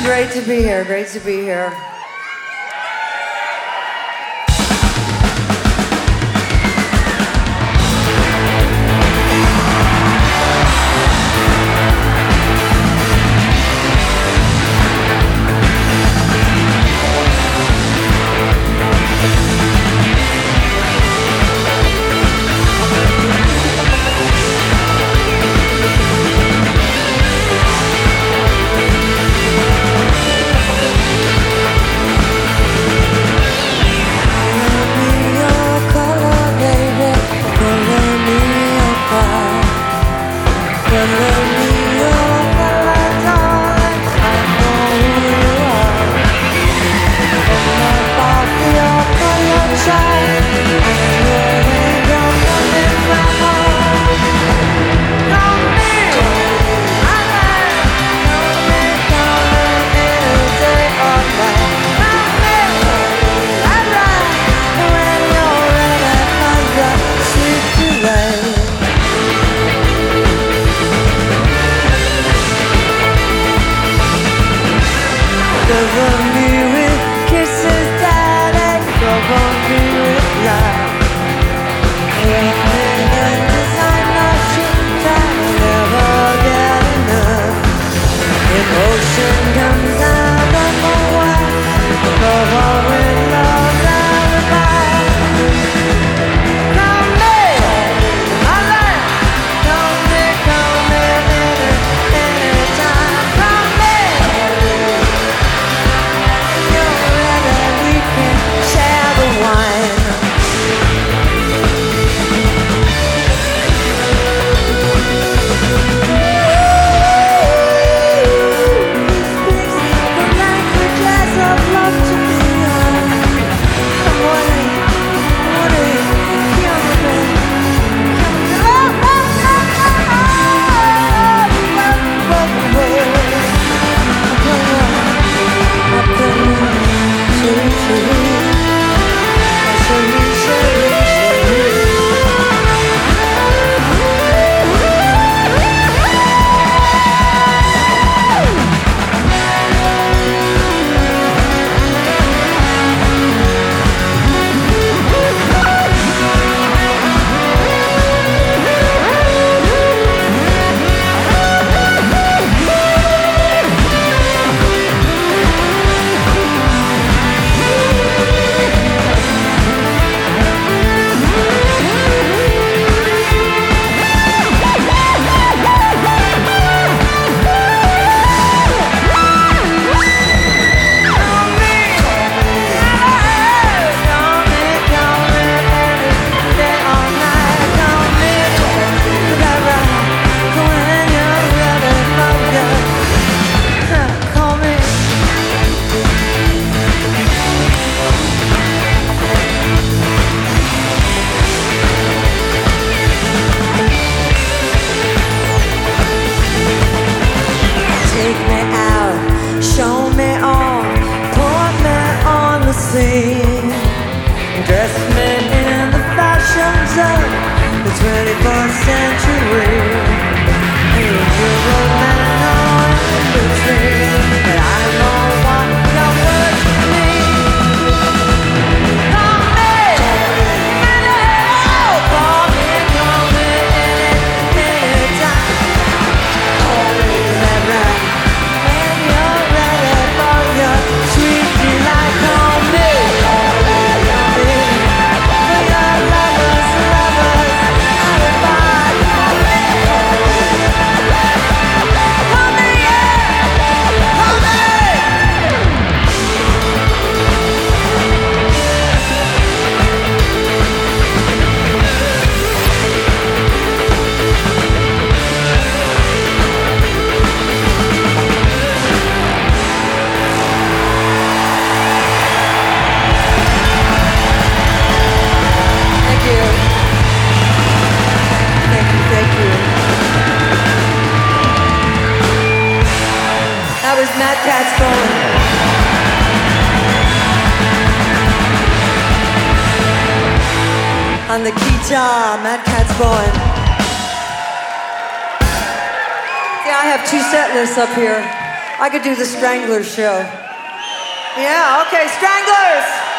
great to be here. Great to be here. Dress me in the fashions of the 21st century. You're a man on the tree, but I know what your words to me. Call me anytime. Is that right? When you're ready for your sweet delight, call me. That was Matt Katzbone. On the guitar, Matt Katzbone. See, I have two set lists up here. I could do the Stranglers show. Yeah, okay, Stranglers!